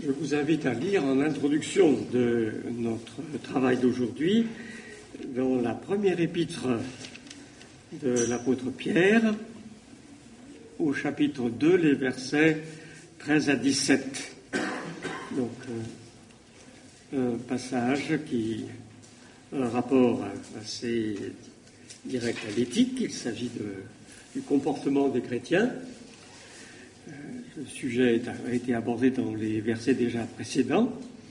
Je vous invite à lire en introduction de notre travail d'aujourd'hui, dans la première épître de l'apôtre Pierre, au chapitre 2, les versets 13 à 17. Donc, un passage qui a un rapport assez direct à l'éthique. Il s'agit du comportement des chrétiens. Le sujet a été abordé dans les versets déjà précédents.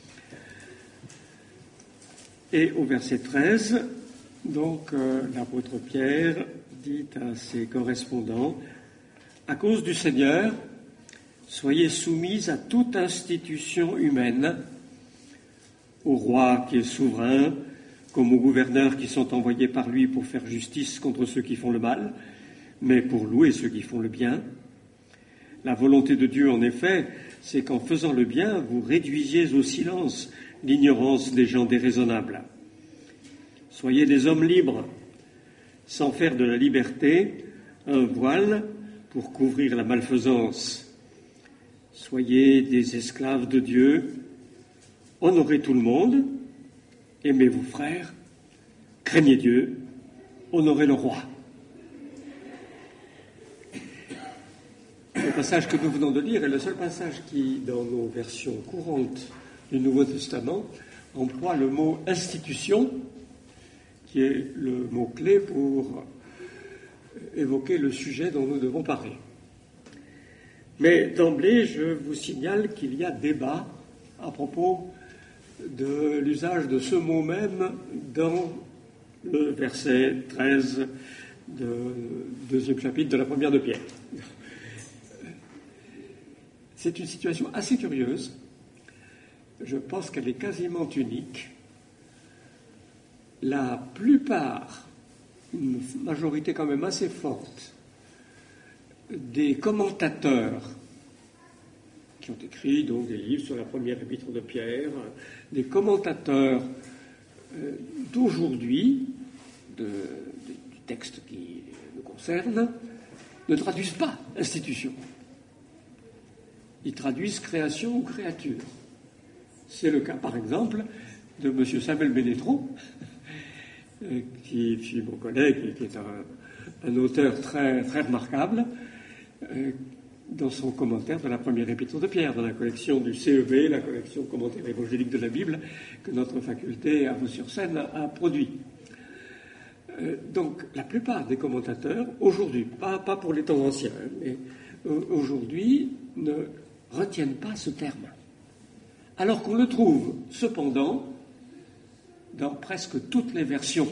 Et au verset 13, donc, l'apôtre Pierre dit à ses correspondants: « À cause du Seigneur, soyez soumis à toute institution humaine, au roi qui est souverain, comme aux gouverneurs qui sont envoyés par lui pour faire justice contre ceux qui font le mal, mais pour louer ceux qui font le bien. La volonté de Dieu, en effet, c'est qu'en faisant le bien, vous réduisiez au silence l'ignorance des gens déraisonnables. Soyez des hommes libres, sans faire de la liberté un voile pour couvrir la malfaisance. Soyez des esclaves de Dieu, honorez tout le monde, aimez vos frères, craignez Dieu, honorez le roi. » Le passage que nous venons de lire est le seul passage qui, dans nos versions courantes du Nouveau Testament, emploie le mot « institution », qui est le mot-clé pour évoquer le sujet dont nous devons parler. Mais d'emblée, je vous signale qu'il y a débat à propos de l'usage de ce mot même dans le verset 13 du deuxième chapitre de la première de Pierre. C'est une situation assez curieuse. Je pense qu'elle est quasiment unique. La plupart, une majorité quand même assez forte, des commentateurs qui ont écrit donc des livres sur la première épître de Pierre, des commentateurs d'aujourd'hui, du texte qui nous concerne, ne traduisent pas institution. Ils traduisent création ou créature. C'est le cas, par exemple, de M. Samuel Benetron, qui est mon collègue, qui est un auteur très, très remarquable, dans son commentaire de la première épître de Pierre, dans la collection du CEB, la collection commentaire évangélique de la Bible, que notre faculté à Vaux-sur-Seine a produit. Donc, la plupart des commentateurs, aujourd'hui, pas pour les temps anciens, mais aujourd'hui, ne retiennent pas ce terme. Alors qu'on le trouve, cependant, dans presque toutes les versions,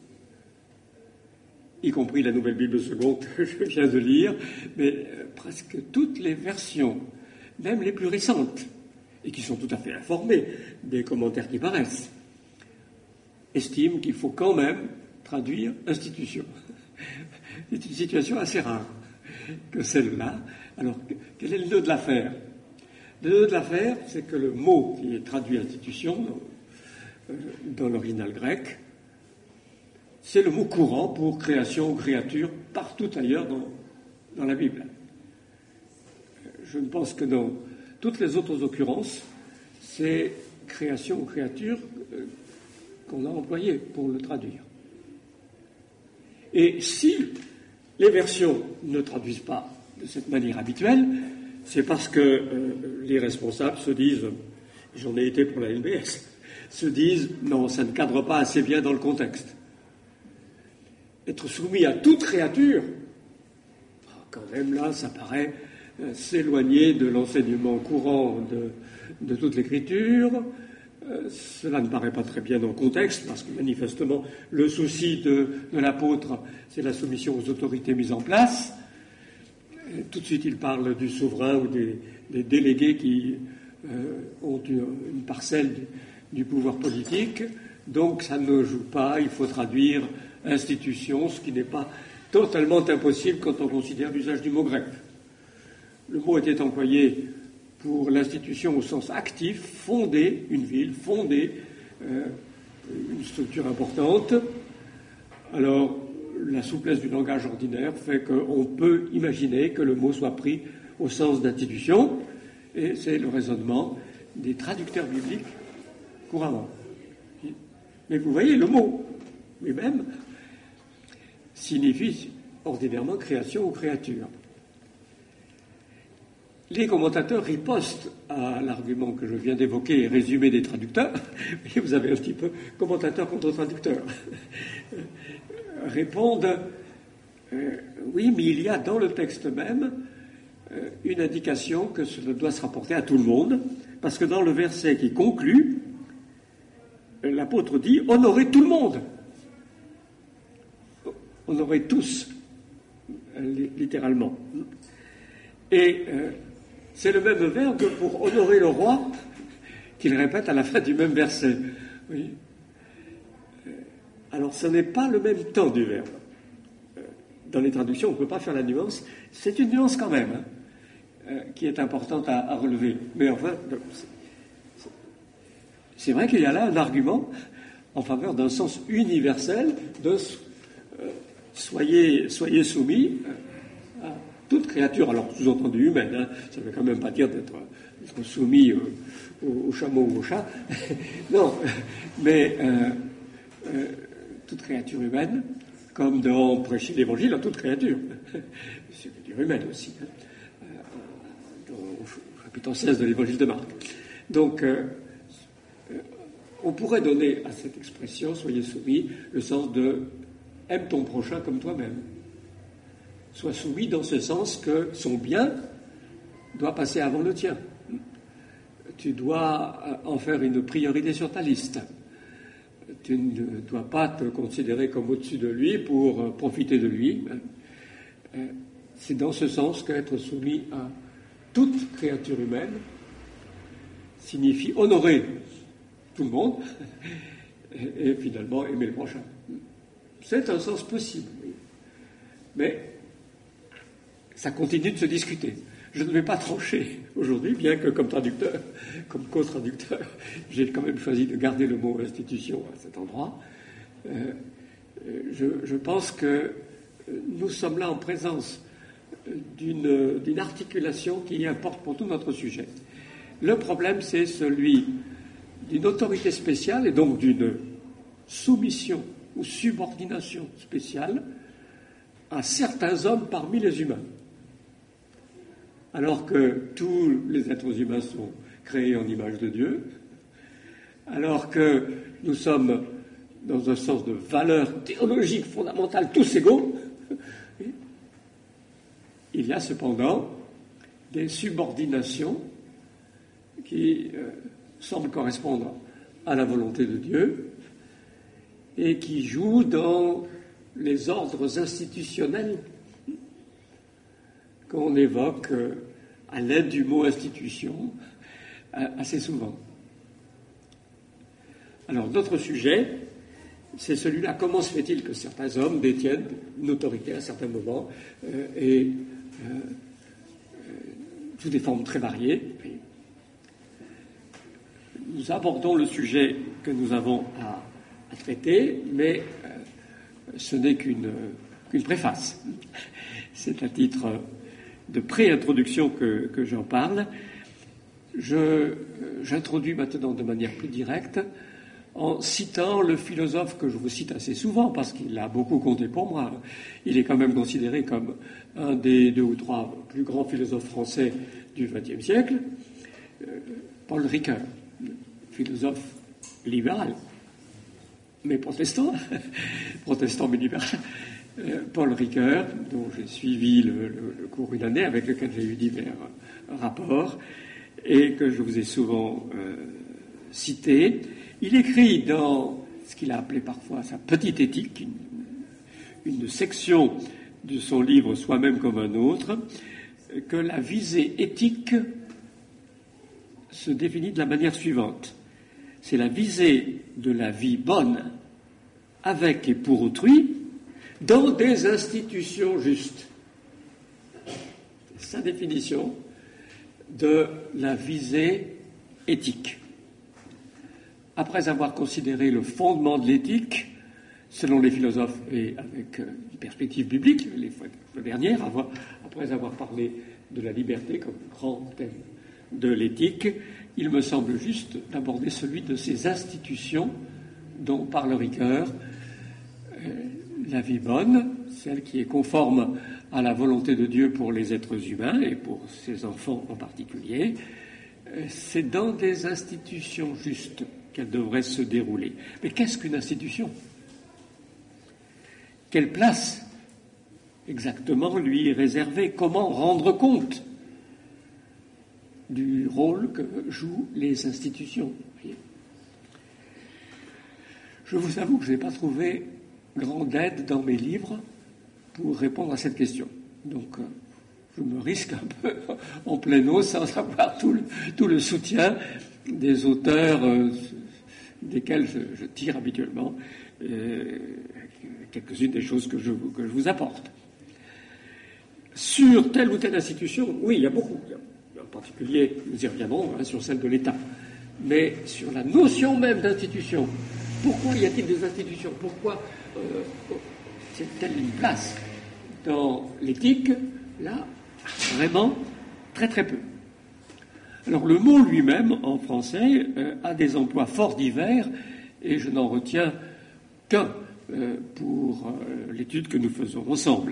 y compris la Nouvelle Bible seconde que je viens de lire, mais presque toutes les versions, même les plus récentes, et qui sont tout à fait informées des commentaires qui paraissent, estiment qu'il faut quand même traduire institution. C'est une situation assez rare que celle-là. Alors, quel est le nœud de l'affaire ? Le nœud de l'affaire, c'est que le mot qui est traduit institution dans l'original grec, c'est le mot courant pour création ou créature partout ailleurs dans la Bible. Je ne pense que dans toutes les autres occurrences, c'est création ou créature qu'on a employé pour le traduire. Et si les versions ne traduisent pas de cette manière habituelle, c'est parce que les responsables se disent, j'en ai été pour la LBS, se disent, non, ça ne cadre pas assez bien dans le contexte. Être soumis à toute créature, quand même là, ça paraît s'éloigner de l'enseignement courant de toute l'écriture. Cela ne paraît pas très bien dans le contexte, parce que manifestement, le souci de l'apôtre, c'est la soumission aux autorités mises en place. Tout de suite, il parle du souverain ou des délégués qui ont une parcelle du pouvoir politique. Donc, ça ne joue pas. Il faut traduire institution, ce qui n'est pas totalement impossible quand on considère l'usage du mot grec. Le mot était employé pour l'institution au sens actif, fonder une ville, fonder une structure importante. Alors, la souplesse du langage ordinaire fait qu'on peut imaginer que le mot soit pris au sens d'institution, et c'est le raisonnement des traducteurs bibliques couramment. Mais vous voyez, le mot lui-même signifie ordinairement création ou créature. Les commentateurs ripostent à l'argument que je viens d'évoquer et résumé des traducteurs. Et vous avez un petit peu commentateur contre traducteur. Répondent oui, mais il y a dans le texte même une indication que cela doit se rapporter à tout le monde, parce que dans le verset qui conclut, l'apôtre dit « honorez tout le monde ». Honorez tous, littéralement. Et c'est le même verbe pour honorer le roi qu'il répète à la fin du même verset. Oui. Alors, ce n'est pas le même temps du verbe. Dans les traductions, on ne peut pas faire la nuance. C'est une nuance quand même, qui est importante à relever. Mais enfin, c'est vrai qu'il y a là un argument en faveur d'un sens universel de soyez soumis à toute créature, alors sous-entendu humaine, ça ne veut quand même pas dire d'être soumis au chameau ou au chat, non, mais toute créature humaine, comme dans Prêcher l'Évangile à toute créature, c'est-à-dire humaine aussi, au chapitre 16 de l'Évangile de Marc. Donc, on pourrait donner à cette expression, soyez soumis, le sens de aime ton prochain comme toi-même. Sois soumis dans ce sens que son bien doit passer avant le tien. Tu dois en faire une priorité sur ta liste. Tu ne dois pas te considérer comme au-dessus de lui pour profiter de lui. C'est dans ce sens qu'être soumis à toute créature humaine signifie honorer tout le monde et finalement aimer le prochain. C'est un sens possible, oui. Mais ça continue de se discuter. Je ne vais pas trancher aujourd'hui, bien que comme traducteur, comme co-traducteur, j'ai quand même choisi de garder le mot institution à cet endroit. Je pense que nous sommes là en présence d'une articulation qui importe pour tout notre sujet. Le problème, c'est celui d'une autorité spéciale et donc d'une soumission ou subordination spéciale à certains hommes parmi les humains. Alors que tous les êtres humains sont créés en image de Dieu, alors que nous sommes dans un sens de valeur théologique fondamentale tous égaux, il y a cependant des subordinations qui semblent correspondre à la volonté de Dieu et qui jouent dans les ordres institutionnels qu'on évoque à l'aide du mot institution assez souvent. Alors, notre sujet, c'est celui-là. Comment se fait-il que certains hommes détiennent une autorité à certains moments et sous des formes très variées? Nous abordons le sujet que nous avons à traiter, mais ce n'est qu'une préface. C'est à titre de pré-introduction que j'en parle. J'introduis maintenant de manière plus directe en citant le philosophe que je vous cite assez souvent parce qu'il a beaucoup compté pour moi. Il est quand même considéré comme un des 2 ou 3 plus grands philosophes français du XXe siècle, Paul Ricoeur, philosophe libéral, mais protestant, protestant mais libéral. Paul Ricoeur, dont j'ai suivi le cours une année, avec lequel j'ai eu divers rapports, et que je vous ai souvent cité. Il écrit dans ce qu'il a appelé parfois sa petite éthique, une section de son livre Soi-même comme un autre, que la visée éthique se définit de la manière suivante. C'est la visée de la vie bonne avec et pour autrui dans des institutions justes. C'est sa définition de la visée éthique. Après avoir considéré le fondement de l'éthique, selon les philosophes et avec une perspective biblique, les fois dernières, après avoir parlé de la liberté comme grand thème de l'éthique, il me semble juste d'aborder celui de ces institutions dont parle Ricoeur. La vie bonne, celle qui est conforme à la volonté de Dieu pour les êtres humains et pour ses enfants en particulier, c'est dans des institutions justes qu'elle devrait se dérouler. Mais qu'est-ce qu'une institution ? Quelle place exactement lui est réservée ? Comment rendre compte du rôle que jouent les institutions ? Je vous avoue que je n'ai pas trouvé grande aide dans mes livres pour répondre à cette question. Donc, je me risque un peu en pleine eau sans avoir tout le soutien des auteurs desquels je tire habituellement quelques-unes des choses que je vous apporte. Sur telle ou telle institution, oui, il y a beaucoup. En particulier, nous y reviendrons, sur celle de l'État. Mais sur la notion même d'institution, pourquoi y a-t-il des institutions ? Pourquoi c'est-elle une place dans l'éthique ? Là, vraiment, très très peu. Alors le mot lui-même, en français, a des emplois fort divers, et je n'en retiens qu'un pour l'étude que nous faisons ensemble.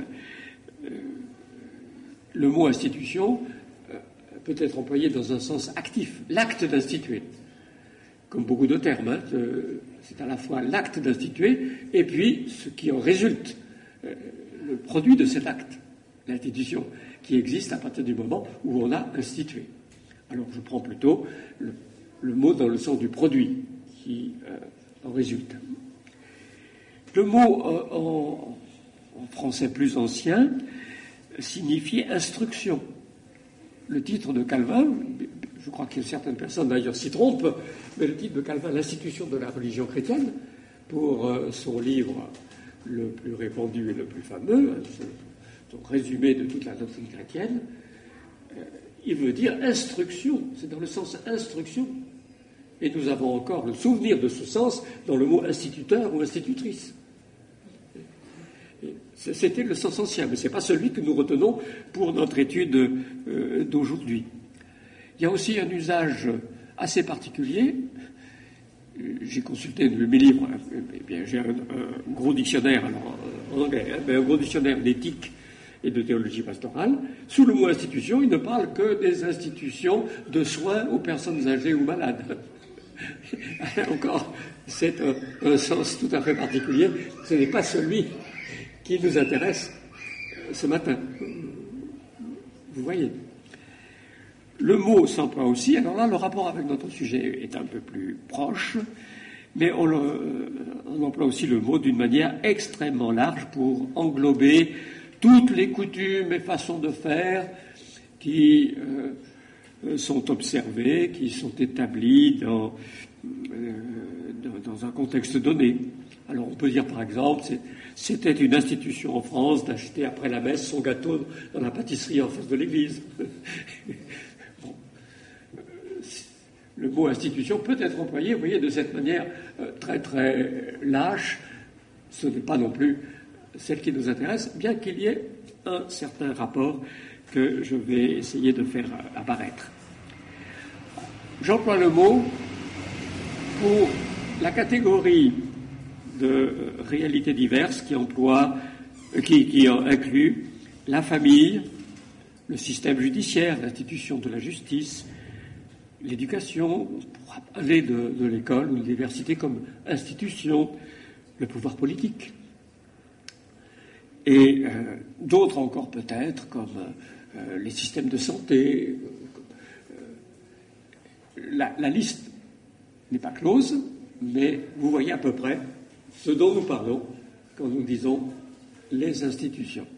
Le mot institution peut être employé dans un sens actif, l'acte d'instituer. Comme beaucoup de termes, c'est à la fois l'acte d'instituer et puis ce qui en résulte, le produit de cet acte, l'institution, qui existe à partir du moment où on a institué. Alors je prends plutôt le mot dans le sens du produit qui en résulte. Le mot en français plus ancien signifiait instruction. Le titre de Calvin, je crois que certaines personnes d'ailleurs s'y trompent, mais le titre de Calvin, l'institution de la religion chrétienne, pour son livre le plus répandu et le plus fameux, son résumé de toute la doctrine chrétienne, il veut dire instruction, c'est dans le sens instruction. Et nous avons encore le souvenir de ce sens dans le mot instituteur ou institutrice. C'était le sens ancien, mais ce n'est pas celui que nous retenons pour notre étude d'aujourd'hui. Il y a aussi un usage assez particulier. J'ai consulté mes livres, j'ai un gros dictionnaire, alors, en anglais, mais un gros dictionnaire d'éthique et de théologie pastorale. Sous le mot institution, il ne parle que des institutions de soins aux personnes âgées ou malades. Encore, c'est un sens tout à fait particulier. Ce n'est pas celui qui nous intéresse ce matin. Vous voyez. Le mot s'emploie aussi. Alors là, le rapport avec notre sujet est un peu plus proche, mais on emploie aussi le mot d'une manière extrêmement large pour englober toutes les coutumes et façons de faire qui sont observées, qui sont établies dans un contexte donné. Alors on peut dire par exemple, c'était une institution en France d'acheter après la messe son gâteau dans la pâtisserie en face de l'église. Bon. Le mot institution peut être employé, vous voyez, de cette manière très très lâche. Ce n'est pas non plus celle qui nous intéresse, bien qu'il y ait un certain rapport que je vais essayer de faire apparaître. J'emploie le mot pour la catégorie de réalités diverses qui inclut la famille, le système judiciaire, l'institution de la justice, l'éducation, on pourra parler de l'école ou de l'université comme institution, le pouvoir politique. Et d'autres encore peut-être, comme les systèmes de santé. La liste n'est pas close, mais vous voyez à peu près ce dont nous parlons quand nous disons les institutions.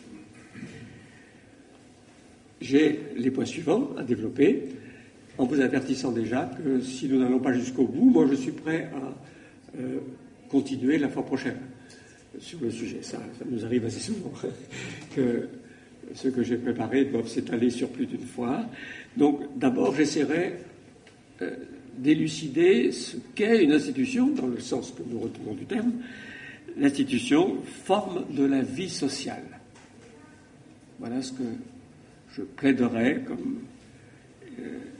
J'ai les points suivants à développer, en vous avertissant déjà que si nous n'allons pas jusqu'au bout, moi je suis prêt à continuer la fois prochaine sur le sujet. Ça nous arrive assez souvent que ce que j'ai préparé doivent s'étaler sur plus d'une fois. Donc d'abord j'essaierai d'élucider ce qu'est une institution, dans le sens que nous retenons du terme. L'institution, forme de la vie sociale. Voilà ce que je plaiderai comme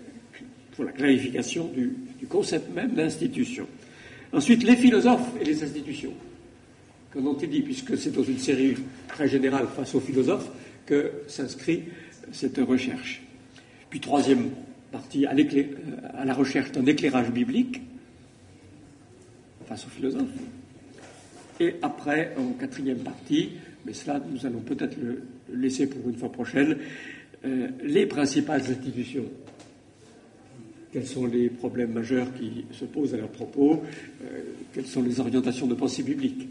pour la clarification du concept même d'institution. Ensuite, les philosophes et les institutions. Qu'en ont-ils dit, puisque c'est dans une série très générale face aux philosophes que s'inscrit cette recherche. Puis troisième partie, à la recherche d'un éclairage biblique face aux philosophes. Et après, en quatrième partie, mais cela nous allons peut-être le laisser pour une fois prochaine, les principales institutions. Quels sont les problèmes majeurs qui se posent à leur propos, quelles sont les orientations de pensée biblique.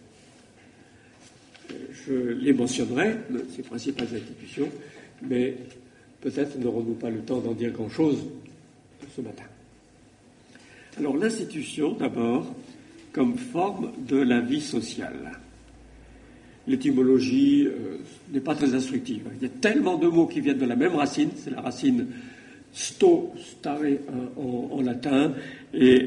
Je les mentionnerai, ces principales institutions, mais peut-être n'aurons-nous pas le temps d'en dire grand-chose ce matin. Alors l'institution, d'abord, comme forme de la vie sociale. L'étymologie n'est pas très instructive. Il y a tellement de mots qui viennent de la même racine, c'est la racine sto, stare en latin, et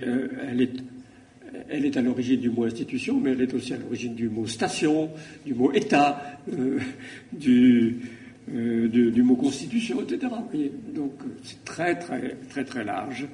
elle est à l'origine du mot institution, mais elle est aussi à l'origine du mot station, du mot état, du mot constitution, etc. Donc c'est très très très très large.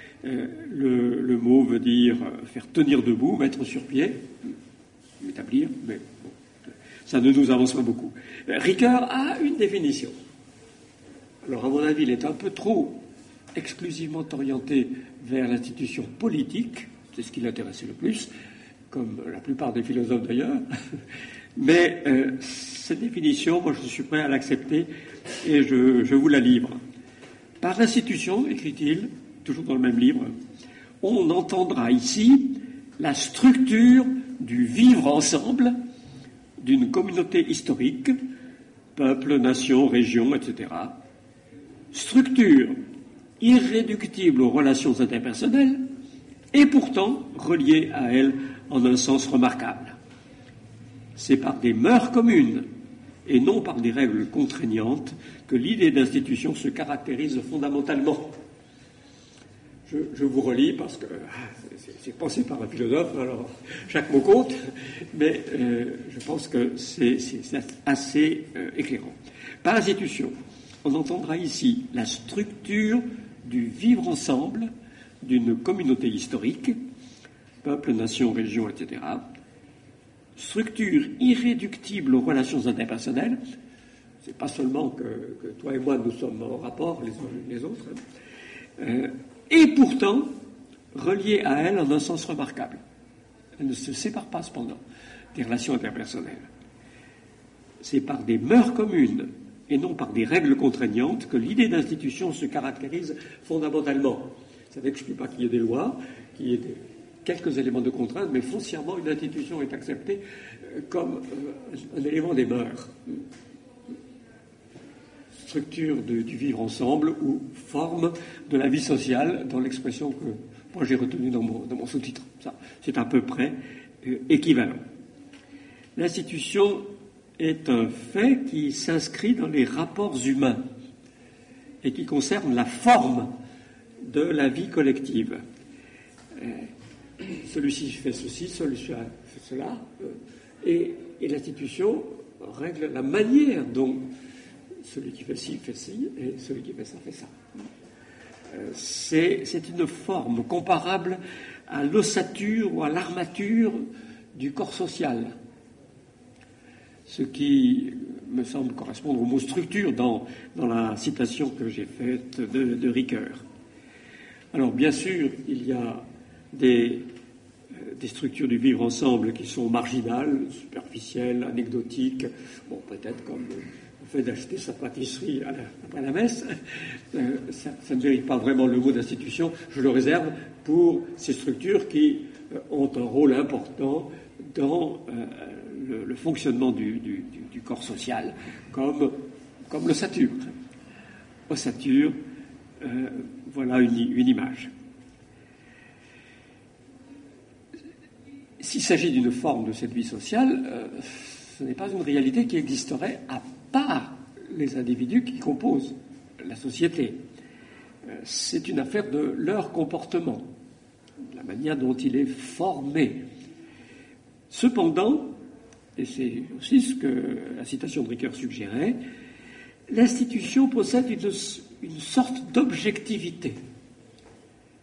Le mot veut dire faire tenir debout, mettre sur pied, établir, mais bon, ça ne nous avance pas beaucoup. Ricoeur a une définition. Alors, à mon avis, il est un peu trop exclusivement orienté vers l'institution politique, c'est ce qui l'intéressait le plus, comme la plupart des philosophes d'ailleurs. Mais cette définition, moi je suis prêt à l'accepter et je vous la livre. Par l'institution, écrit-il, toujours dans le même livre, on entendra ici la structure du vivre ensemble d'une communauté historique, peuple, nation, région, etc. Structure irréductible aux relations interpersonnelles et pourtant reliée à elles en un sens remarquable. C'est par des mœurs communes et non par des règles contraignantes que l'idée d'institution se caractérise fondamentalement. Je vous relis parce que c'est pensé par un philosophe, alors chaque mot compte, mais je pense que c'est assez éclairant. Par institution, on entendra ici la structure du vivre ensemble d'une communauté historique, peuple, nation, région, etc. Structure irréductible aux relations interpersonnelles. C'est pas seulement que toi et moi nous sommes en rapport les uns avec les autres, et pourtant reliée à elle en un sens remarquable. Elle ne se sépare pas cependant des relations interpersonnelles. C'est par des mœurs communes et non par des règles contraignantes que l'idée d'institution se caractérise fondamentalement. Ça n'exclut pas qu'il y ait des lois, qu'il y ait quelques éléments de contrainte, mais foncièrement une institution est acceptée comme un élément des mœurs. Structure du vivre ensemble ou forme de la vie sociale dans l'expression que moi j'ai retenue dans mon sous-titre. Ça, c'est à peu près équivalent. L'institution est un fait qui s'inscrit dans les rapports humains et qui concerne la forme de la vie collective. Celui-ci fait ceci, celui-ci fait cela, et l'institution règle la manière dont celui qui fait ci fait ci, et celui qui fait ça fait ça. C'est une forme comparable à l'ossature ou à l'armature du corps social, ce qui me semble correspondre au mot structure dans la citation que j'ai faite de Ricoeur. Alors bien sûr, il y a des structures du vivre ensemble qui sont marginales, superficielles, anecdotiques, bon, peut-être comme le fait d'acheter sa pâtisserie après la messe, ça ne mérite pas vraiment le mot d'institution, je le réserve pour ces structures qui ont un rôle important dans le fonctionnement du corps social, comme l'ossature. Ossature, voilà une image. S'il s'agit d'une forme de cette vie sociale, ce n'est pas une réalité qui existerait à part les individus qui composent la société. C'est une affaire de leur comportement, de la manière dont il est formé. Cependant, et c'est aussi ce que la citation de Ricoeur suggérait, l'institution possède une sorte d'objectivité.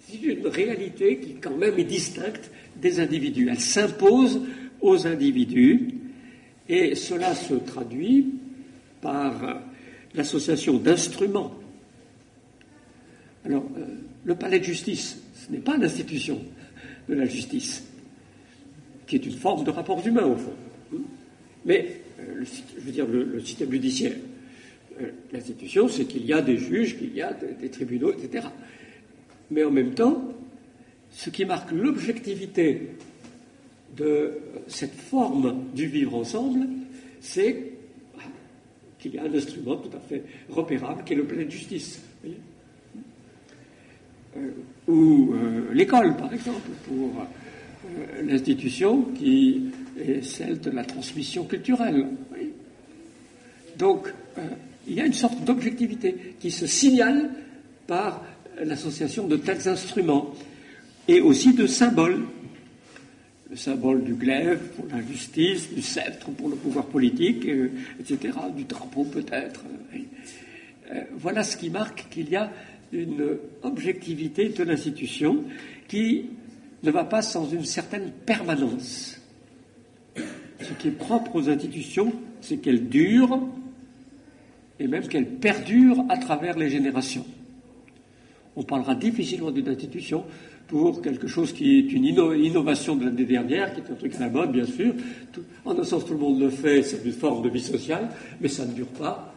C'est une réalité qui quand même est distincte des individus. Elle s'impose aux individus et cela se traduit par l'association d'instruments. Alors, le palais de justice, ce n'est pas l'institution de la justice, qui est une forme de rapport humain, au fond. Mais, je veux dire, le système judiciaire, l'institution, c'est qu'il y a des juges, qu'il y a des tribunaux, etc. Mais en même temps, ce qui marque l'objectivité de cette forme du vivre ensemble, c'est qu'il y a un instrument tout à fait repérable qui est le palais de justice. Ou l'école, par exemple, pour l'institution qui est celle de la transmission culturelle. Donc, il y a une sorte d'objectivité qui se signale par l'association de tels instruments et aussi de symboles. Le symbole du glaive pour la justice, du sceptre pour le pouvoir politique, etc., du drapeau peut-être. Voilà ce qui marque qu'il y a une objectivité de l'institution qui ne va pas sans une certaine permanence. Ce qui est propre aux institutions, c'est qu'elles durent et même qu'elles perdurent à travers les générations. On parlera difficilement d'une institution pour quelque chose qui est une innovation de l'année dernière, qui est un truc à la mode, bien sûr. En un sens, tout le monde le fait, c'est une forme de vie sociale, mais ça ne dure pas.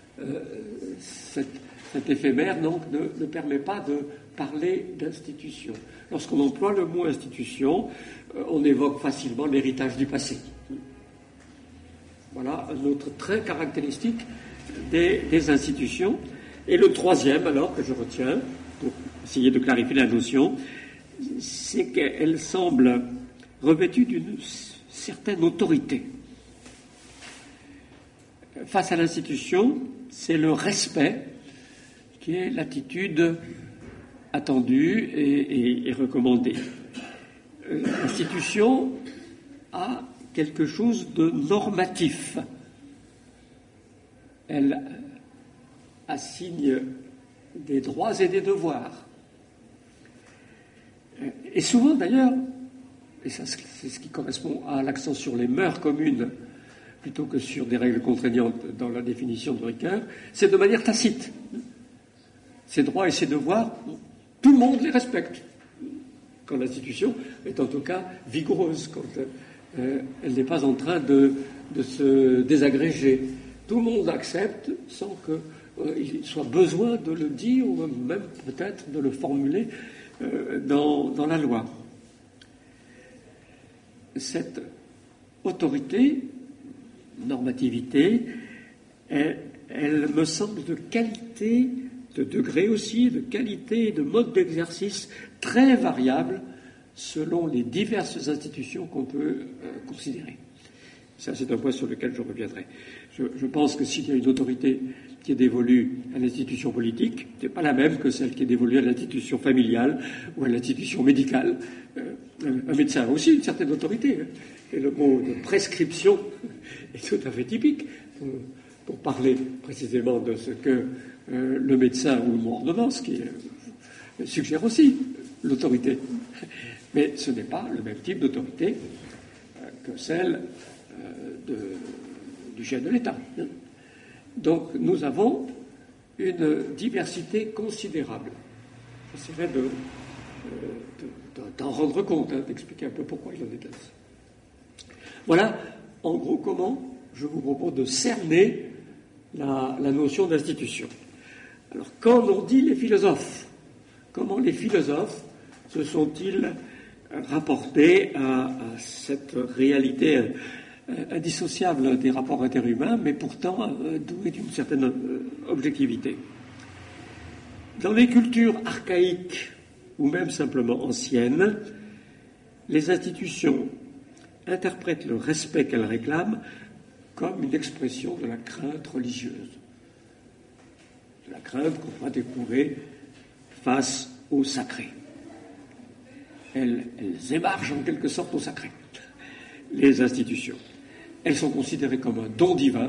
Cet éphémère, donc, ne permet pas de parler d'institution. Lorsqu'on emploie le mot institution, on évoque facilement l'héritage du passé. Voilà un autre trait caractéristique des institutions. Et le troisième, alors, que je retiens, pour essayer de clarifier la notion, c'est qu'elle semble revêtue d'une certaine autorité. Face à l'institution, c'est le respect qui est l'attitude attendue et recommandée. L'institution a quelque chose de normatif. Elle assigne des droits et des devoirs. Et souvent, d'ailleurs, et ça c'est ce qui correspond à l'accent sur les mœurs communes plutôt que sur des règles contraignantes dans la définition de Ricoeur, c'est de manière tacite. Ces droits et ces devoirs, tout le monde les respecte. Quand l'institution est en tout cas vigoureuse, quand elle n'est pas en train de se désagréger. Tout le monde accepte sans qu'il soit besoin de le dire ou même peut-être de le formuler dans la loi. Cette autorité, normativité, elle me semble de qualité, de degré aussi, de qualité et de mode d'exercice très variable selon les diverses institutions qu'on peut considérer. Ça, c'est un point sur lequel je reviendrai. Je pense que s'il y a une autorité qui est dévolue à l'institution politique, ce n'est pas la même que celle qui est dévolue à l'institution familiale ou à l'institution médicale. Un médecin a aussi une certaine autorité. Et le mot de prescription est tout à fait typique pour parler précisément de ce que le médecin ou le mot ordonnance qui suggère aussi l'autorité. Mais ce n'est pas le même type d'autorité que celle du chef de l'État. Donc nous avons une diversité considérable. J'essaierai d'en rendre compte, d'expliquer un peu pourquoi il en est ainsi. Voilà, en gros, comment je vous propose de cerner la notion d'institution. Alors, quand on dit les philosophes, comment les philosophes se sont-ils rapportés à cette réalité indissociable des rapports interhumains, mais pourtant douée d'une certaine objectivité. Dans les cultures archaïques ou même simplement anciennes, les institutions interprètent le respect qu'elles réclament comme une expression de la crainte religieuse, de la crainte qu'on va éprouver face au sacré. Elles émargent en quelque sorte au sacré, les institutions. Elles sont considérées comme un don divin,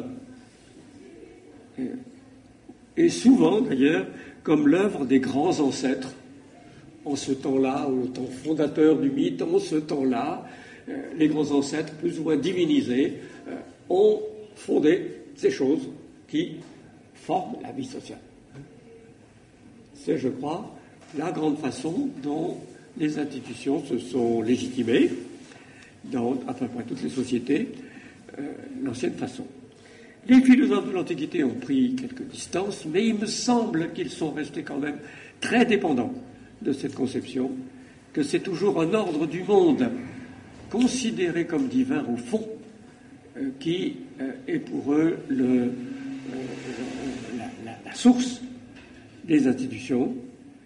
et souvent d'ailleurs comme l'œuvre des grands ancêtres en ce temps-là, au temps fondateur du mythe, en ce temps-là, les grands ancêtres, plus ou moins divinisés, ont fondé ces choses qui forment la vie sociale. C'est, je crois, la grande façon dont les institutions se sont légitimées dans à peu près toutes les sociétés, l'ancienne façon. Les philosophes de l'Antiquité ont pris quelques distances, mais il me semble qu'ils sont restés quand même très dépendants de cette conception, que c'est toujours un ordre du monde considéré comme divin au fond, qui est pour eux la source des institutions.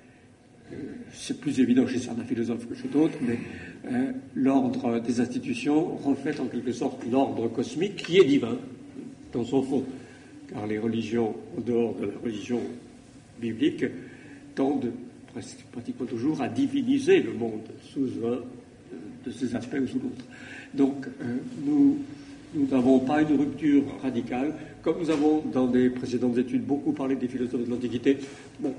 C'est plus évident chez certains philosophes que chez d'autres, mais l'ordre des institutions reflète en quelque sorte l'ordre cosmique qui est divin dans son fond, car les religions, en dehors de la religion biblique, tendent pratiquement toujours à diviniser le monde sous un de ces aspects ou sous l'autre. Donc nous n'avons pas une rupture radicale, comme nous avons dans des précédentes études beaucoup parlé des philosophes de l'Antiquité. Bon,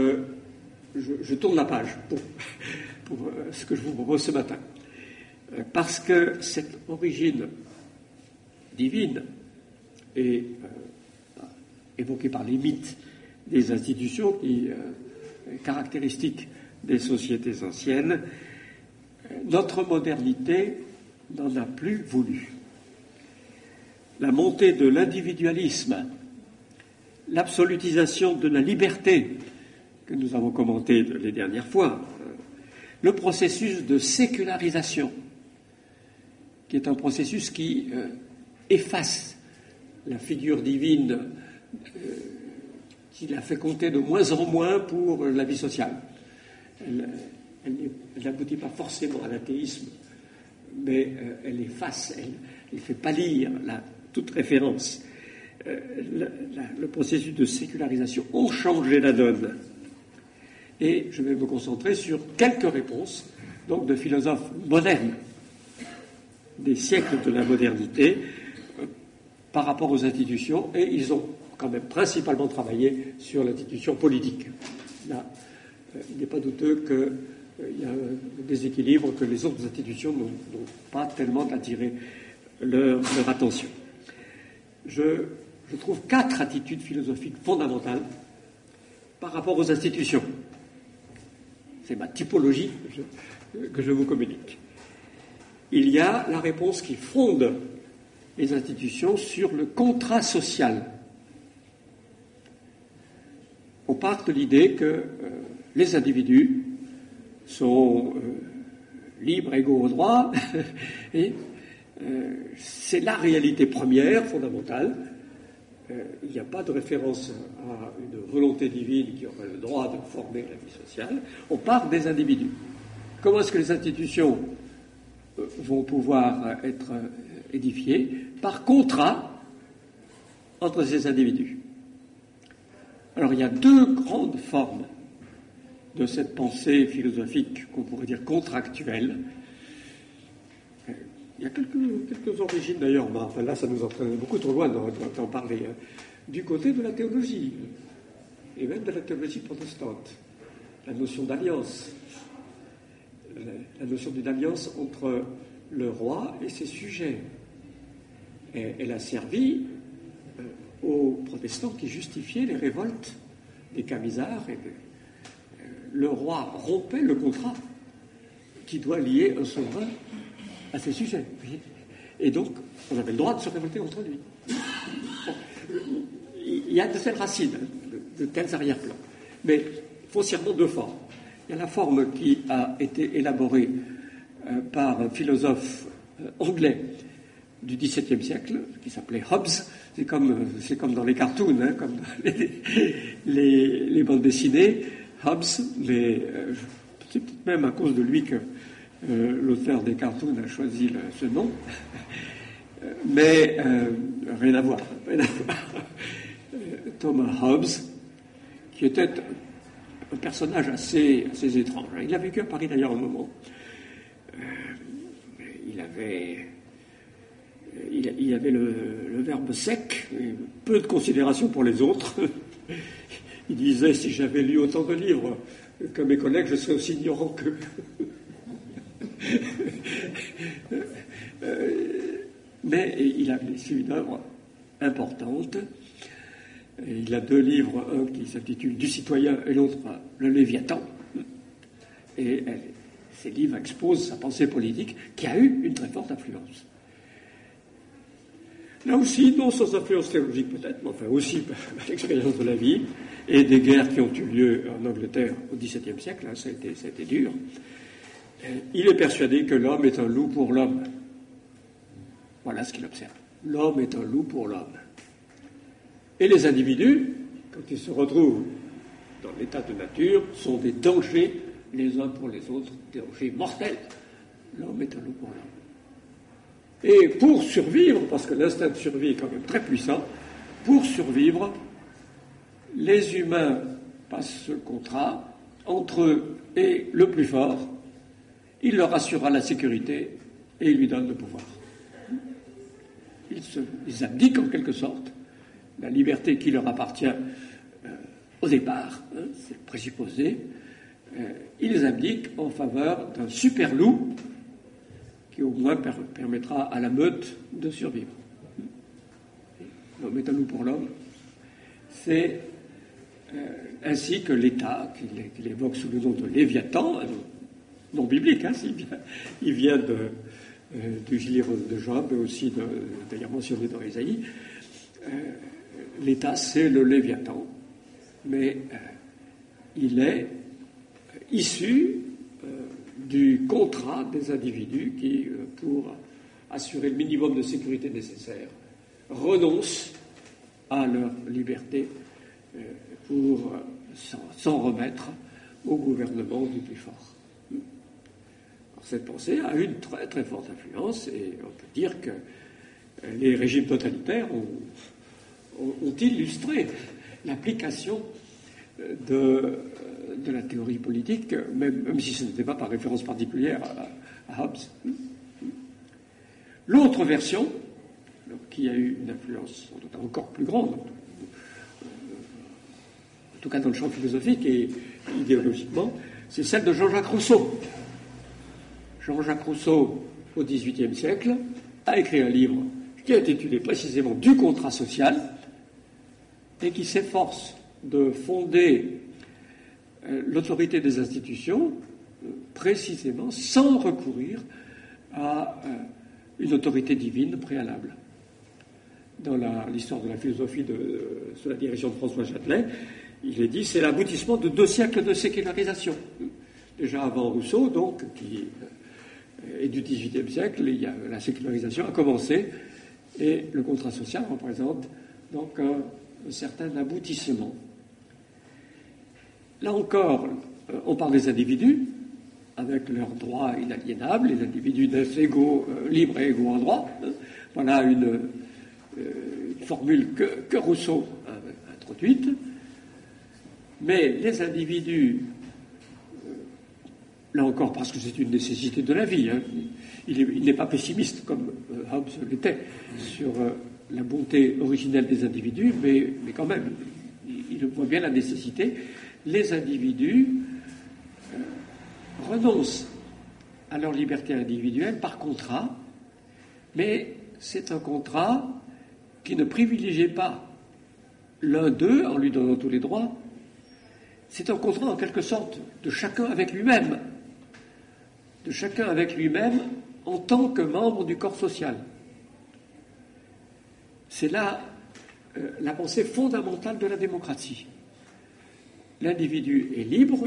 je tourne la page pour ce que je vous propose ce matin. Parce que cette origine divine est évoquée par les mythes des institutions qui est caractéristique des sociétés anciennes, notre modernité n'en a plus voulu. La montée de l'individualisme, l'absolutisation de la liberté, que nous avons commenté les dernières fois, le processus de sécularisation, qui est un processus qui efface la figure divine, qui la fait compter de moins en moins pour la vie sociale. Elle n'aboutit pas forcément à l'athéisme, mais elle efface, elle fait pâlir toute référence. Le processus de sécularisation a changé la donne. Et je vais me concentrer sur quelques réponses donc de philosophes modernes des siècles de la modernité par rapport aux institutions, et ils ont quand même principalement travaillé sur l'institution politique. Là, il n'est pas douteux qu'il y a un déséquilibre, que les autres institutions n'ont pas tellement attiré leur attention. Je trouve 4 attitudes philosophiques fondamentales par rapport aux institutions. C'est ma typologie que je vous communique. Il y a la réponse qui fonde les institutions sur le contrat social. On part de l'idée que les individus sont libres, égaux au droit, et c'est la réalité première, fondamentale. Il n'y a pas de référence à une volonté divine qui aurait le droit de former la vie sociale. On part des individus. Comment est-ce que les institutions vont pouvoir être édifiées? Par contrat entre ces individus. Alors il y a 2 grandes formes de cette pensée philosophique qu'on pourrait dire contractuelle. Il y a quelques origines d'ailleurs, mais enfin là ça nous entraîne beaucoup trop loin d'en parler, du côté de la théologie, et même de la théologie protestante. La notion d'alliance, la notion d'une alliance entre le roi et ses sujets. Et elle a servi aux protestants qui justifiaient les révoltes des Camisards. Le roi rompait le contrat qui doit lier un souverain à ses sujets. Et donc, on avait le droit de se révolter contre lui. Bon. Il y a de telles racines, de tels arrière-plans. Mais foncièrement 2 formes. Il y a la forme qui a été élaborée par un philosophe anglais du XVIIe siècle, qui s'appelait Hobbes. C'est comme dans les cartoons, hein, comme dans les bandes dessinées. Hobbes, c'est peut-être même à cause de lui que l'auteur des cartoons a choisi ce nom, mais rien à voir. Thomas Hobbes, qui était un personnage assez étrange. Il a vécu à Paris d'ailleurs un moment. Il avait le verbe sec, peu de considération pour les autres. Il disait, si j'avais lu autant de livres que mes collègues, je serais aussi ignorant qu'eux. Mais il a laissé une œuvre importante. Et il a 2 livres, un qui s'intitule Du citoyen et l'autre Le Léviathan. Et ces livres exposent sa pensée politique qui a eu une très forte influence. Là aussi, non sans influence théologique peut-être, mais enfin aussi par l'expérience de la vie et des guerres qui ont eu lieu en Angleterre au XVIIe siècle, hein, ça a été dur. Il est persuadé que l'homme est un loup pour l'homme. Voilà ce qu'il observe. L'homme est un loup pour l'homme. Et les individus, quand ils se retrouvent dans l'état de nature, sont des dangers les uns pour les autres, des dangers mortels. L'homme est un loup pour l'homme. Et pour survivre, parce que l'instinct de survie est quand même très puissant, pour survivre, les humains passent ce contrat entre eux et le plus fort. Il leur assurera la sécurité et il lui donne le pouvoir. Ils abdiquent en quelque sorte la liberté qui leur appartient au départ, hein, c'est le présupposé. Ils abdiquent en faveur d'un super loup qui au moins permettra à la meute de survivre. L'homme est un loup pour l'homme. C'est ainsi que l'État, qu'il évoque sous le nom de Léviathan, nom biblique, hein, il vient du livre de Job, mais aussi d'ailleurs mentionné dans Ésaïe. L'État, c'est le Léviathan, mais il est issu du contrat des individus qui, pour assurer le minimum de sécurité nécessaire, renoncent à leur liberté pour s'en remettre au gouvernement du plus fort. Alors, cette pensée a eu une très très forte influence et on peut dire que les régimes totalitaires ont illustré l'application de la théorie politique, même si ce n'était pas par référence particulière à Hobbes. L'autre version, qui a eu une influence encore plus grande, en tout cas dans le champ philosophique et idéologiquement, c'est celle de Jean-Jacques Rousseau. Jean-Jacques Rousseau, au XVIIIe siècle, a écrit un livre qui est intitulé précisément Du contrat social et qui s'efforce de fonder l'autorité des institutions précisément sans recourir à une autorité divine préalable. Dans l'histoire de la philosophie sous la direction de François Châtelet, il est dit c'est l'aboutissement de 2 siècles de sécularisation. Déjà avant Rousseau, donc, qui est du XVIIIe siècle, la sécularisation a commencé et le contrat social représente donc un certain aboutissement. Là encore, on parle des individus, avec leurs droits inaliénables, les individus naissent égaux, libres et égaux en droit. Voilà une formule que Rousseau a introduite. Mais les individus, là encore parce que c'est une nécessité de la vie, hein, il n'est pas pessimiste comme Hobbes l'était sur la bonté originelle des individus, mais quand même, il voit bien la nécessité. Les individus renoncent à leur liberté individuelle par contrat, mais c'est un contrat qui ne privilégie pas l'un d'eux en lui donnant tous les droits. C'est un contrat en quelque sorte de chacun avec lui-même, en tant que membre du corps social. C'est là la pensée fondamentale de la démocratie. L'individu est libre,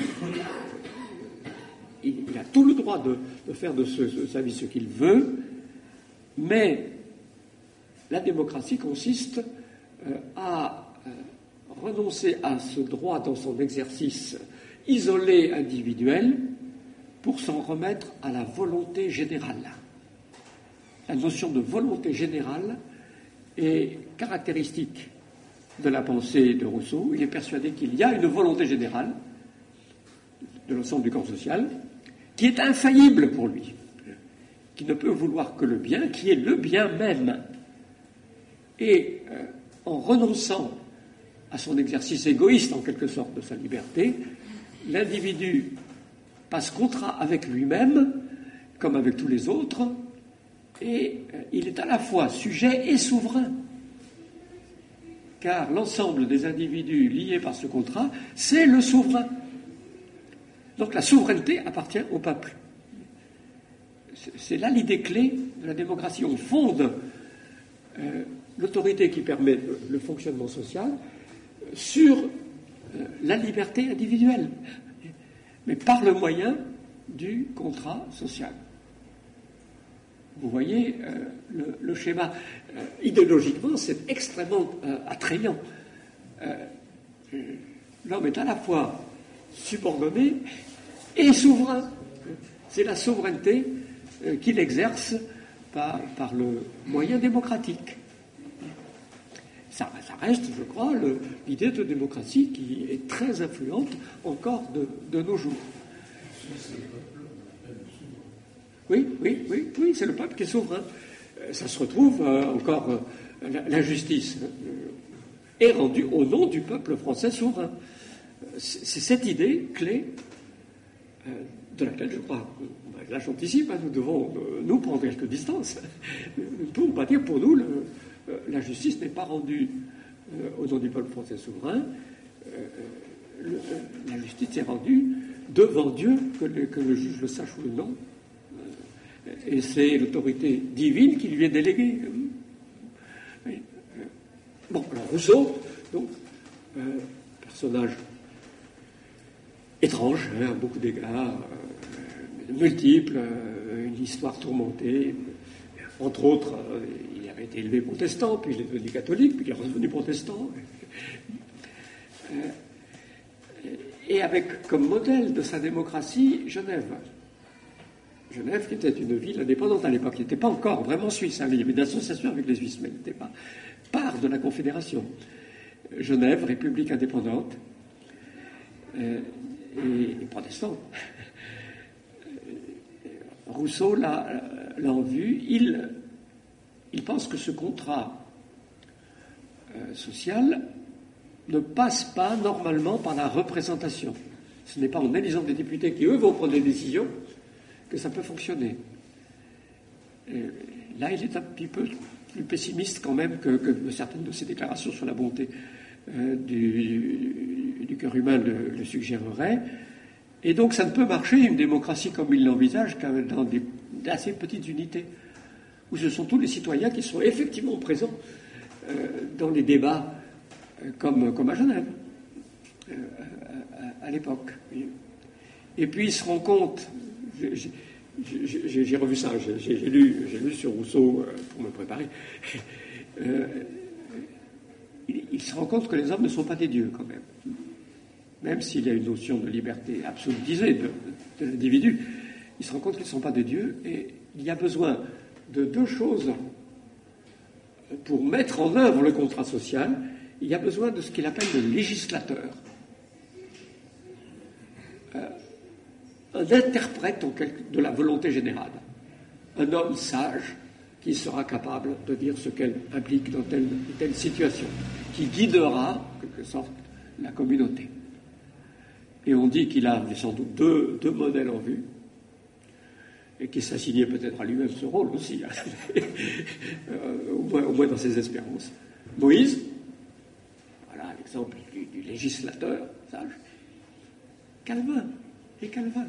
il a tout le droit de faire de sa vie ce qu'il veut, mais la démocratie consiste à renoncer à ce droit dans son exercice isolé, individuel, pour s'en remettre à la volonté générale. La notion de volonté générale est caractéristique de la pensée de Rousseau. Il est persuadé qu'il y a une volonté générale de l'ensemble du corps social qui est infaillible pour lui, qui ne peut vouloir que le bien, qui est le bien même. Et en renonçant à son exercice égoïste, en quelque sorte, de sa liberté, l'individu passe contrat avec lui-même, comme avec tous les autres, et il est à la fois sujet et souverain. Car l'ensemble des individus liés par ce contrat, c'est le souverain. Donc la souveraineté appartient au peuple. C'est là l'idée clé de la démocratie. On fonde l'autorité qui permet le fonctionnement social sur la liberté individuelle, mais par le moyen du contrat social. Vous voyez le schéma. Idéologiquement, c'est extrêmement attrayant. L'homme est à la fois subordonné et souverain. C'est la souveraineté qu'il exerce par le moyen démocratique. Ça reste, je crois, l'idée de démocratie qui est très influente encore de nos jours. Oui, c'est le peuple qui est souverain. Ça se retrouve encore, la justice est rendue au nom du peuple français souverain. C'est cette idée clé de laquelle je crois, là j'anticipe, nous devons nous prendre quelques distances. Nous ne pouvons pas dire pour nous, la justice n'est pas rendue au nom du peuple français souverain. La justice est rendue devant Dieu, que le juge le sache ou non. Et c'est l'autorité divine qui lui est déléguée. Bon, alors Rousseau, donc, personnage étrange, à beaucoup d'égards, multiples, une histoire tourmentée. Entre autres, il avait été élevé protestant, puis il est devenu catholique, puis il est revenu protestant. Et avec comme modèle de sa démocratie, Genève. Genève, qui était une ville indépendante à l'époque, qui n'était pas encore vraiment suisse. Il y avait une association avec les Suisses, mais elle n'était pas part de la Confédération. Genève, république indépendante, et protestante. Rousseau l'a en vue. Il pense que ce contrat social ne passe pas normalement par la représentation. Ce n'est pas en élisant des députés qui, eux, vont prendre des décisions que ça peut fonctionner. Là, il est un petit peu plus pessimiste quand même que certaines de ses déclarations sur la bonté du cœur humain le suggéreraient. Et donc, ça ne peut marcher, une démocratie comme il l'envisage, qu'à dans d'assez petites unités, où ce sont tous les citoyens qui sont effectivement présents dans les débats, comme à Genève, à l'époque. Et puis, il se rend compte... J'ai revu ça, j'ai lu sur Rousseau pour me préparer. Il se rend compte que les hommes ne sont pas des dieux, quand même. Même s'il y a une notion de liberté absolutisée de l'individu, il se rend compte qu'ils ne sont pas des dieux, et il y a besoin de deux choses pour mettre en œuvre le contrat social. Il y a besoin de ce qu'il appelle le législateur. Un interprète de la volonté générale, un homme sage qui sera capable de dire ce qu'elle implique dans telle ou telle situation, qui guidera, en quelque sorte, la communauté. Et on dit qu'il avait sans doute deux modèles en vue, et qu'il s'assignait peut-être à lui-même ce rôle aussi, au moins dans ses espérances. Moïse, voilà l'exemple du législateur sage. Calvin. Et Calvin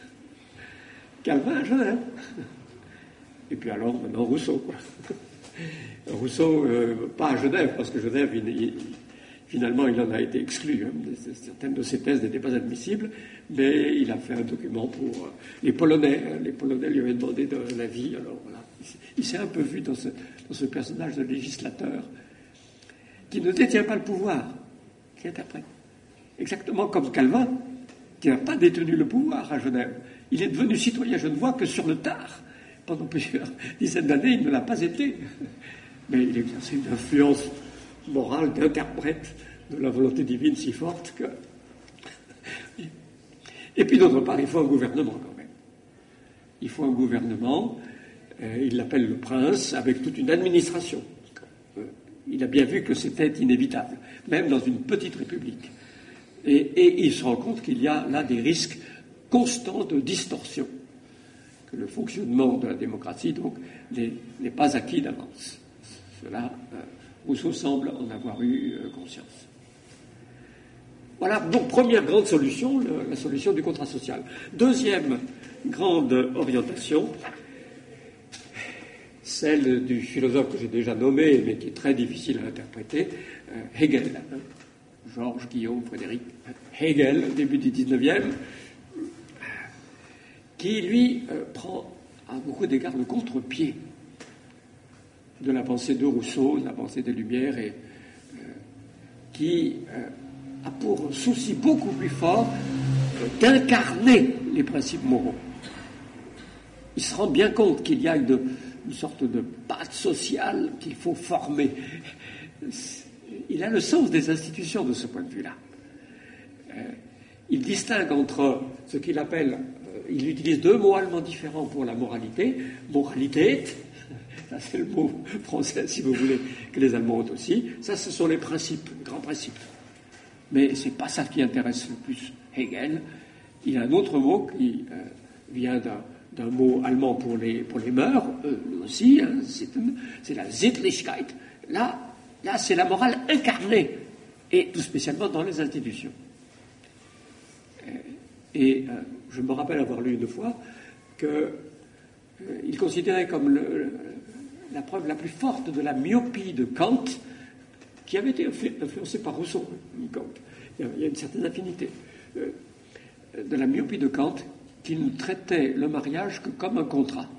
à Genève. Et puis alors, maintenant, Rousseau, quoi. Rousseau, pas à Genève, parce que Genève, finalement, il en a été exclu. Certaines de ses thèses n'étaient pas admissibles, mais il a fait un document pour les Polonais. Les Polonais lui avaient demandé de l'avis. Alors voilà, il s'est un peu vu dans ce personnage de législateur qui ne détient pas le pouvoir, qui interprète. Exactement comme Calvin, qui n'a pas détenu le pouvoir à Genève. Il est devenu citoyen genevois que sur le tard. Pendant plusieurs dizaines d'années, il ne l'a pas été. Mais il exerçait une influence morale d'interprète de la volonté divine si forte que... Et puis d'autre part, il faut un gouvernement quand même. Il faut un gouvernement, il l'appelle le prince, avec toute une administration. il a bien vu que c'était inévitable, même dans une petite république. Et il se rend compte qu'il y a là des risques constants de distorsion, que le fonctionnement de la démocratie, donc, n'est pas acquis d'avance. Cela, Rousseau semble en avoir eu conscience. Voilà, donc, première grande solution, la solution du contrat social. Deuxième grande orientation, celle du philosophe que j'ai déjà nommé, mais qui est très difficile à interpréter, Hegel. Georges, Guillaume, Frédéric Hegel, début du XIXe, qui, lui, prend à beaucoup d'égards le contre-pied de la pensée de Rousseau, de la pensée des Lumières, et qui a pour souci beaucoup plus fort d'incarner les principes moraux. Il se rend bien compte qu'il y a une sorte de pâte sociale qu'il faut former. Il a le sens des institutions de ce point de vue-là. Il distingue entre ce qu'il appelle, il utilise deux mots allemands différents pour la moralité. Moralité, ça c'est le mot français, si vous voulez, que les Allemands ont aussi. Ça, ce sont les principes, les grands principes. Mais c'est pas ça qui intéresse le plus Hegel. Il a un autre mot qui vient d'un mot allemand pour les mœurs, lui aussi, hein, c'est la Sittlichkeit. Là, c'est la morale incarnée, et tout spécialement dans les institutions. Je me rappelle avoir lu une fois qu'il considérait comme la preuve la plus forte de la myopie de Kant, qui avait été influencé par Rousseau, Kant. Il y a une certaine affinité. De la myopie de Kant, qu'il ne traitait le mariage que comme un contrat,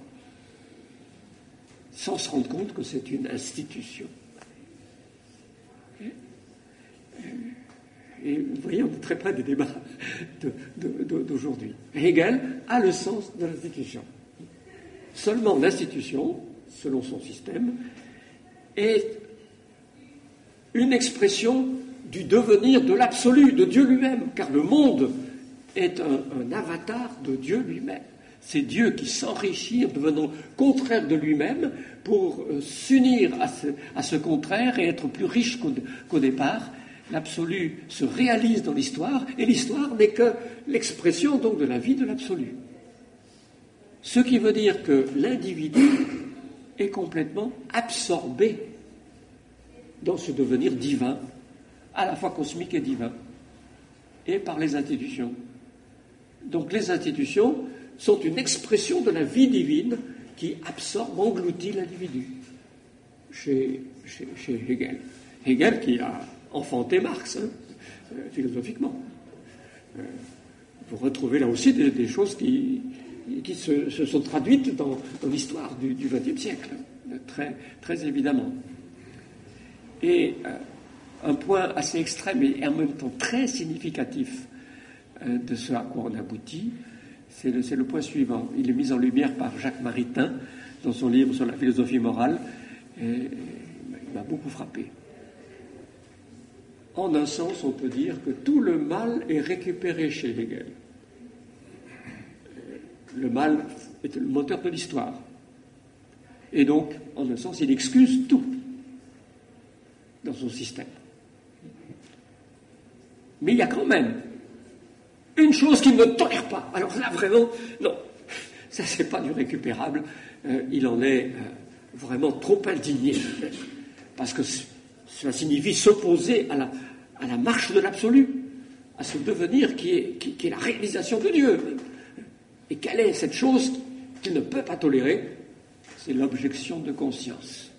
sans se rendre compte que c'est une institution. Et vous voyez, on est très près des débats d'aujourd'hui. Hegel a le sens de l'institution. Seulement l'institution, selon son système, est une expression du devenir de l'absolu, de Dieu lui-même, car le monde est un avatar de Dieu lui-même. C'est Dieu qui s'enrichit en devenant contraire de lui-même pour s'unir à ce contraire et être plus riche qu'au départ. L'absolu se réalise dans l'histoire, et l'histoire n'est que l'expression donc de la vie de l'absolu. Ce qui veut dire que l'individu est complètement absorbé dans ce devenir divin, à la fois cosmique et divin, et par les institutions. Donc les institutions sont une expression de la vie divine qui absorbe, engloutit l'individu. Chez Hegel. Hegel qui a enfanté Marx, philosophiquement. Vous retrouvez là aussi des choses qui se sont traduites dans l'histoire du XXe siècle, très, très évidemment. Et un point assez extrême et en même temps très significatif de ce à quoi on aboutit, c'est le point suivant. Il est mis en lumière par Jacques Maritain dans son livre sur la philosophie morale, et il m'a beaucoup frappé. En un sens, on peut dire que tout le mal est récupéré chez Hegel. Le mal est le moteur de l'histoire. Et donc, en un sens, il excuse tout dans son système. Mais il y a quand même une chose qu'il ne tolère pas. Alors là, vraiment, non, ça, c'est pas du récupérable. Il en est vraiment trop indigné. Parce que cela signifie s'opposer à la marche de l'absolu, à ce devenir qui est la réalisation de Dieu. Et quelle est cette chose qu'il ne peut pas tolérer? C'est l'objection de conscience.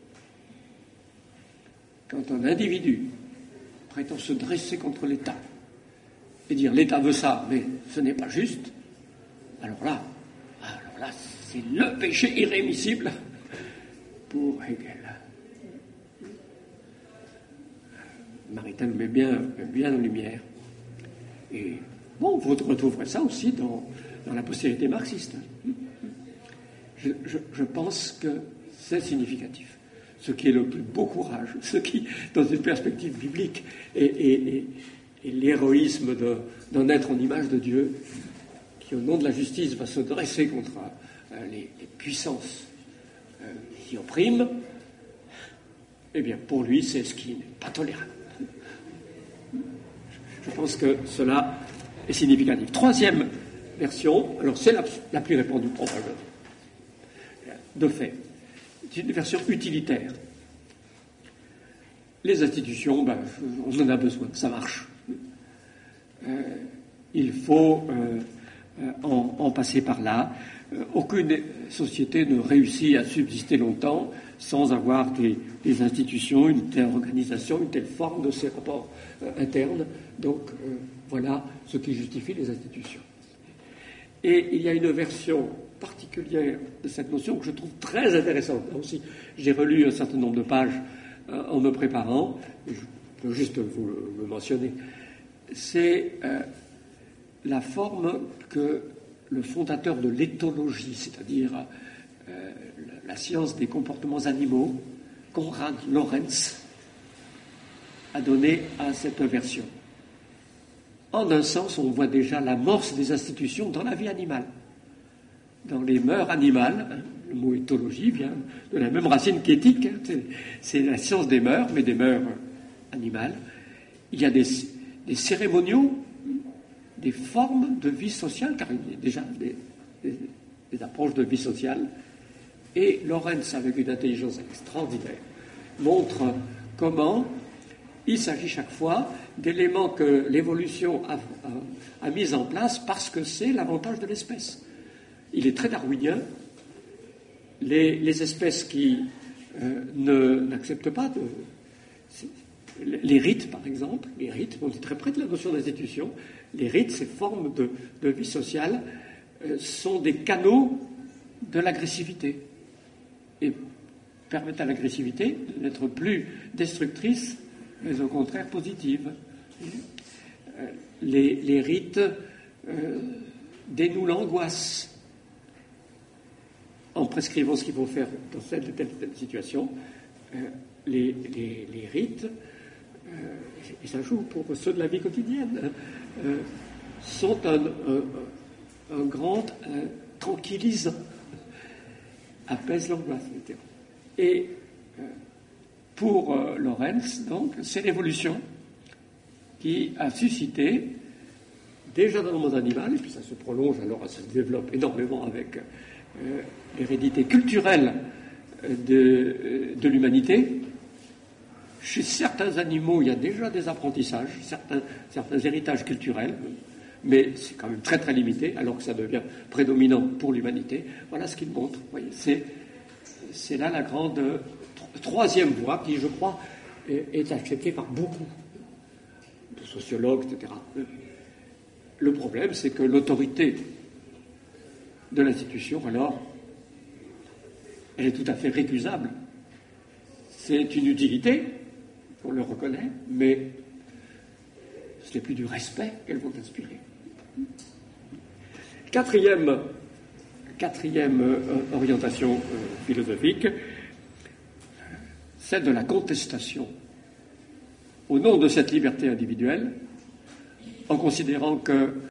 Quand un individu prétend se dresser contre l'État et dire l'État veut ça, mais ce n'est pas juste, alors là, c'est le péché irrémissible pour Hegel. Maritain le met bien en lumière. Et bon, vous retrouverez ça aussi dans la postérité marxiste. Je pense que c'est significatif. Ce qui est le plus beau courage, ce qui, dans une perspective biblique, est l'héroïsme d'un être en image de Dieu, qui, au nom de la justice, va se dresser contre les puissances qui oppriment, eh bien, pour lui, c'est ce qui n'est pas tolérable. Je pense que cela est significatif. Troisième version, alors c'est la plus répandue probablement, de fait, c'est une version utilitaire. Les institutions, on en a besoin, ça marche. Il faut en passer par là. Aucune société ne réussit à subsister longtemps sans avoir des institutions, une telle organisation, une telle forme de ses rapports internes. Donc voilà ce qui justifie les institutions. Et il y a une version particulière de cette notion que je trouve très intéressante. Là aussi, j'ai relu un certain nombre de pages en me préparant, je peux juste vous le mentionner. C'est la forme que le fondateur de l'éthologie, c'est-à-dire la science des comportements animaux, Konrad Lorenz, a donné à cette version. En un sens, on voit déjà l'amorce des institutions dans la vie animale. Dans les mœurs animales, le mot éthologie vient de la même racine qu'éthique, c'est la science des mœurs, mais des mœurs animales. Il y a des cérémoniaux, des formes de vie sociale, car il y a déjà des approches de vie sociale. Et Lorenz, avec une intelligence extraordinaire, montre comment il s'agit chaque fois d'éléments que l'évolution a mis en place parce que c'est l'avantage de l'espèce. Il est très darwinien. Les espèces qui n'acceptent pas les rites, par exemple, les rites, on est très près de la notion d'institution, les rites, ces formes de vie sociale, sont des canaux de l'agressivité et permettent à l'agressivité d'être plus destructrice, mais au contraire positive. Les rites dénouent l'angoisse en prescrivant ce qu'il faut faire dans telle situation. Les rites, et ça joue pour ceux de la vie quotidienne, sont un grand tranquillisant, apaise l'angoisse. Et pour Lorenz, donc, c'est l'évolution qui a suscité, déjà dans le monde animal, et puis ça se prolonge, alors ça se développe énormément avec l'hérédité culturelle de l'humanité. Chez certains animaux, il y a déjà des apprentissages, certains héritages culturels, mais c'est quand même très très limité, alors que ça devient prédominant pour l'humanité. Voilà ce qu'il montre. Vous voyez, c'est là la grande troisième voie qui, je crois, est acceptée par beaucoup de sociologues, etc. Le problème, c'est que l'autorité de l'institution, alors, elle est tout à fait récusable. C'est une utilité, on le reconnaît, mais ce n'est plus du respect qu'elles vont inspirer. Quatrième orientation philosophique, celle de la contestation au nom de cette liberté individuelle, en considérant que